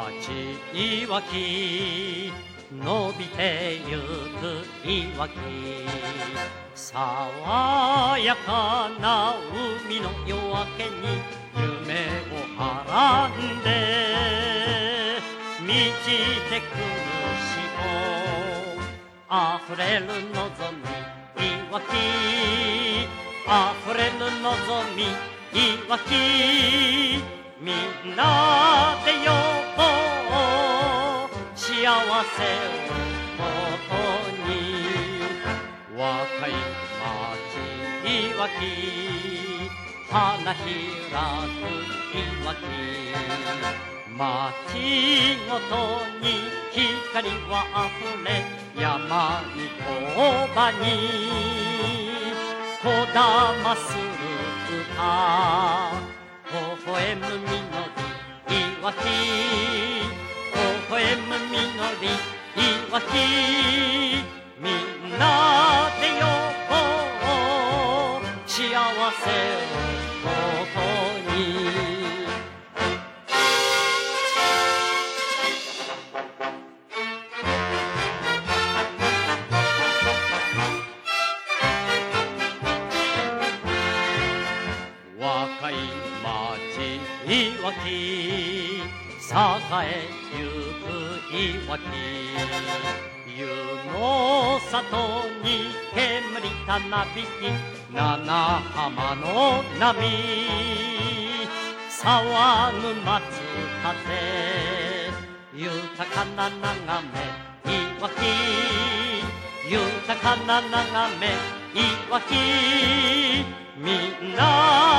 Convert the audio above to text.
いわき伸びてゆくいわき爽やかな海の夜明けに夢をはらんで満ちてくる潮あふれる望みいわきあふれる望みいわきみんなで呼ぼう幸せをもとに若い町いわき花開くいわき町ごとに光はあふれ山に工場にこだまする歌微笑む実りいわき微笑む実りいわきみんなで呼ぼう幸せをもとに若い町いわき栄えゆくいわき湯の里に煙たなびき七浜の波騒ぐ松風豊かな眺めいわき豊かな眺めいわきみんな